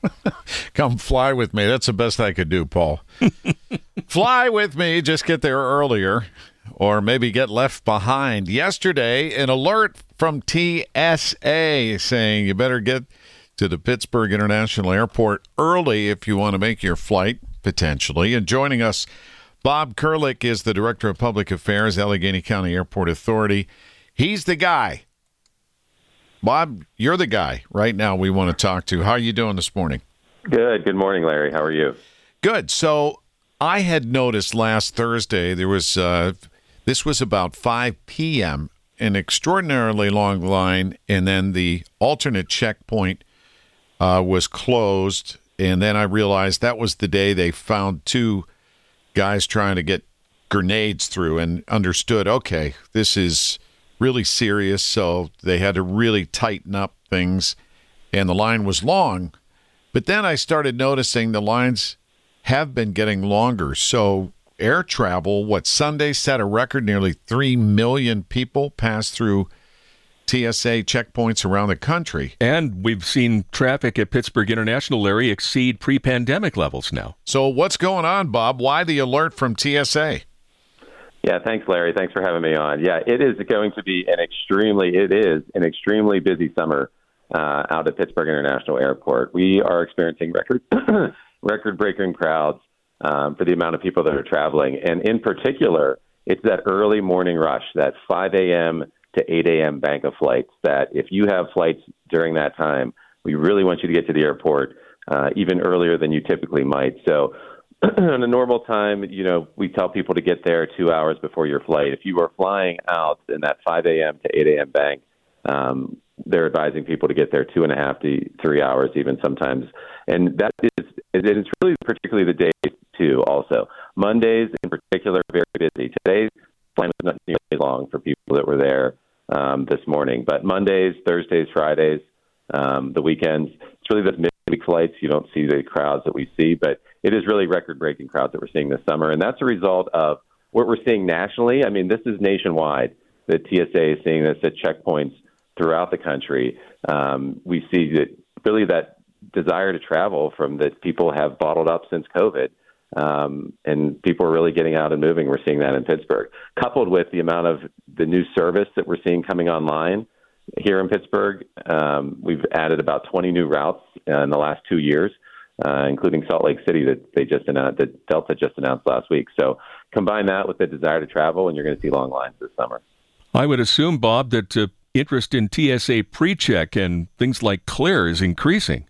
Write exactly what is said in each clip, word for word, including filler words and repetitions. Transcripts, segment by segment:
Come fly with me. That's the best I could do, Paul. Fly with me. Just get there earlier or maybe get left behind. Yesterday, an alert from T S A saying you better get to the Pittsburgh International Airport early if you want to make your flight, potentially. And joining us, Bob Kurlick is the Director of Public Affairs, Allegheny County Airport Authority. He's the guy. Bob, you're the guy right now we want to talk to. How are you doing this morning? Good. Good morning, Larry. How are you? Good. So I had noticed last Thursday there was, uh, this was about five p.m., an extraordinarily long line, and then the alternate checkpoint uh, was closed. And then I realized that was the day they found two guys trying to get grenades through and understood, okay, this is really serious, so they had to really tighten up things, and the line was long. But then I started noticing the lines have been getting longer. So air travel, what, Sunday set a record, nearly three million people passed through T S A checkpoints around the country. And we've seen traffic at Pittsburgh International, Larry, exceed pre-pandemic levels now. So what's going on, Bob? Why the alert from T S A? Yeah, thanks, Larry. Thanks for having me on. Yeah, it is going to be an extremely, it is an extremely busy summer uh, out at Pittsburgh International Airport. We are experiencing record, record-breaking crowds um, for the amount of people that are traveling. And in particular, it's that early morning rush, that five a.m. to eight a.m. bank of flights, that if you have flights during that time, we really want you to get to the airport uh, even earlier than you typically might. So on a normal time, you know, we tell people to get there two hours before your flight. If you are flying out in that five a.m. to eight a.m. bank, um, they're advising people to get there two and a half to three hours even sometimes. And that is, it's really particularly the days too also. Mondays in particular, very busy. Today's flight was not nearly long for people that were there um, this morning. But Mondays, Thursdays, Fridays, um, the weekends, it's really the midweek flights. You don't see the crowds that we see, but it is really record-breaking crowds that we're seeing this summer. And that's a result of what we're seeing nationally. I mean, this is nationwide. The T S A is seeing this at checkpoints throughout the country. Um, we see that really that desire to travel from that people have bottled up since COVID. Um, and people are really getting out and moving. We're seeing that in Pittsburgh, coupled with the amount of the new service that we're seeing coming online here in Pittsburgh. Um, we've added about twenty new routes uh, in the last two years. Uh, including Salt Lake City that they just announced, that Delta just announced last week. So combine that with the desire to travel, and you're going to see long lines this summer. I would assume, Bob, that uh, interest in T S A PreCheck and things like Clear is increasing.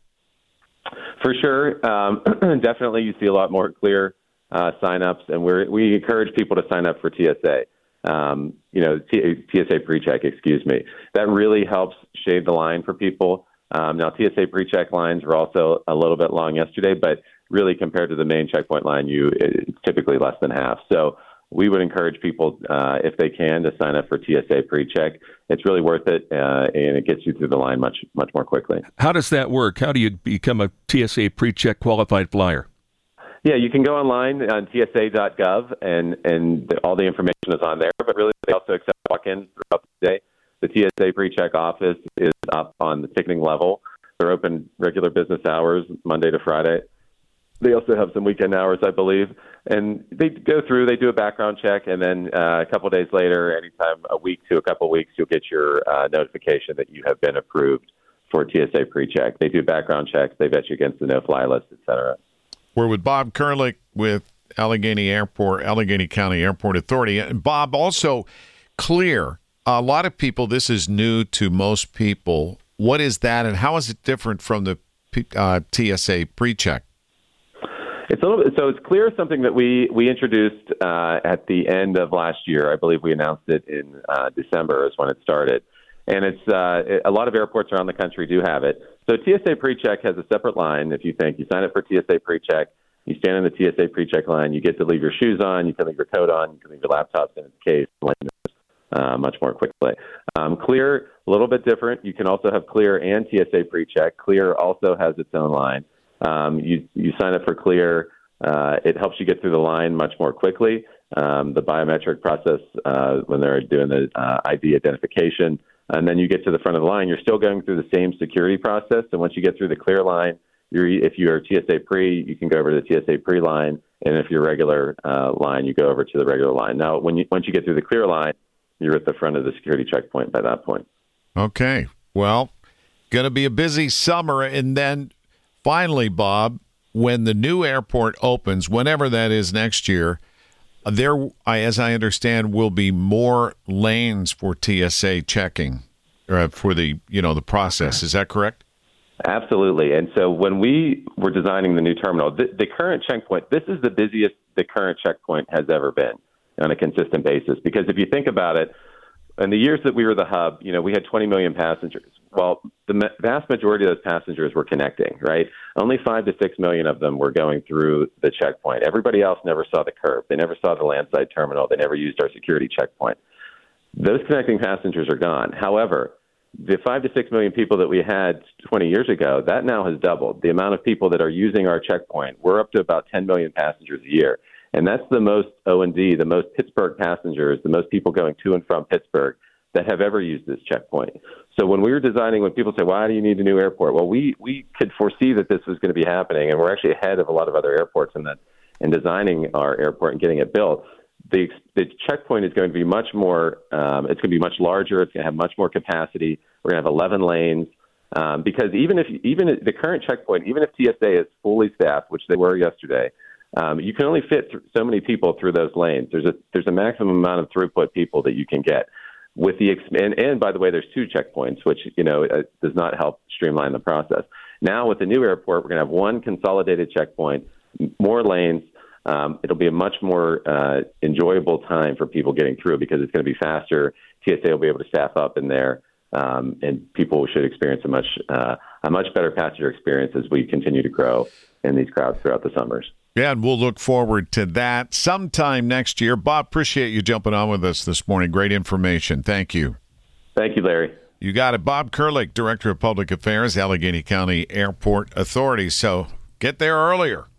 For sure. Um, definitely you see a lot more Clear uh, signups, and we we encourage people to sign up for T S A. Um, you know, T- T S A PreCheck, excuse me. That really helps shave the line for people. Um, now, T S A PreCheck lines were also a little bit long yesterday, but really compared to the main checkpoint line, you it's typically less than half. So we would encourage people, uh, if they can, to sign up for T S A PreCheck. It's really worth it, uh, and it gets you through the line much, much more quickly. How does that work? How do you become a T S A PreCheck qualified flyer? Yeah, you can go online on T S A dot gov, and, and all the information is on there, but really they also accept walk-ins throughout the day. The T S A PreCheck office is up on the ticketing level. They're open regular business hours, Monday to Friday. They also have some weekend hours, I believe. And they go through, they do a background check, and then uh, a couple of days later, anytime a week to a couple of weeks, you'll get your uh, notification that you have been approved for T S A PreCheck. They do background checks, they vet you against the no-fly list, et cetera. We're with Bob Kurlick with Allegheny Airport, Allegheny County Airport Authority. And Bob, also Clear. A lot of people, this is new to most people. What is that, and how is it different from the uh, T S A PreCheck? It's a little bit, so it's Clear, something that we we introduced uh, at the end of last year. I believe we announced it in uh, December is when it started, and it's uh, it, a lot of airports around the country do have it. So T S A PreCheck has a separate line. If you think you sign up for T S A PreCheck, you stand in the T S A PreCheck line, you get to leave your shoes on, you can leave your coat on, you can leave your laptops in its case. Uh, much more quickly. Um, Clear, a little bit different. You can also have Clear and T S A PreCheck. Clear also has its own line. Um, you, you sign up for Clear. Uh, it helps you get through the line much more quickly. Um, the biometric process uh, when they're doing the uh, I D identification, and then you get to the front of the line, you're still going through the same security process. And once you get through the Clear line, You're, if you're T S A pre, you can go over to the T S A pre line, and if you're regular uh, line, you go over to the regular line. Now, when you once you get through the clear line, you're at the front of the security checkpoint by that point. Okay. Well, going to be a busy summer, and then finally, Bob, when the new airport opens, whenever that is next year, there, as I understand, will be more lanes for T S A checking uh, for the you know the process. Is that correct? Absolutely. And so when we were designing the new terminal, the, the current checkpoint, this is the busiest the current checkpoint has ever been on a consistent basis. Because if you think about it, in the years that we were the hub, you know, we had twenty million passengers. Well, the vast majority of those passengers were connecting, right? Only five to six million of them were going through the checkpoint. Everybody else never saw the curb. They never saw the landside terminal. They never used our security checkpoint. Those connecting passengers are gone. However, the five to six million people that we had twenty years ago, that now has doubled. The amount of people that are using our checkpoint, we're up to about ten million passengers a year. And that's the most O and D, the most Pittsburgh passengers, the most people going to and from Pittsburgh that have ever used this checkpoint. So when we were designing, when people say, why do you need a new airport? Well, we, we could foresee that this was going to be happening, and we're actually ahead of a lot of other airports in that in designing our airport and getting it built. The, the checkpoint is going to be much more, um, it's going to be much larger. It's going to have much more capacity. We're going to have eleven lanes. Um, because even if even if the current checkpoint, even if T S A is fully staffed, which they were yesterday, um, you can only fit th- so many people through those lanes. There's a there's a maximum amount of throughput people that you can get. With the ex- and, and by the way, there's two checkpoints, which you know uh, does not help streamline the process. Now with the new airport, we're going to have one consolidated checkpoint, more lanes. Um, it'll be a much more uh, enjoyable time for people getting through because it's going to be faster. T S A will be able to staff up in there. Um, and people should experience a much uh, a much better passenger experience as we continue to grow in these crowds throughout the summers. Yeah, and we'll look forward to that sometime next year. Bob, appreciate you jumping on with us this morning. Great information. Thank you. Thank you, Larry. You got it. Bob Kurlick, Director of Public Affairs, Allegheny County Airport Authority. So get there earlier.